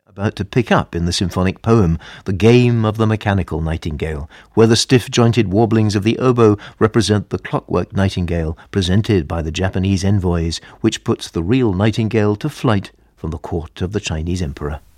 about to pick up in the symphonic poem, The Game of the Mechanical Nightingale, where the stiff-jointed warblings of the oboe represent the clockwork nightingale presented by the Japanese envoys, which puts the real nightingale to flight from the court of the Chinese emperor.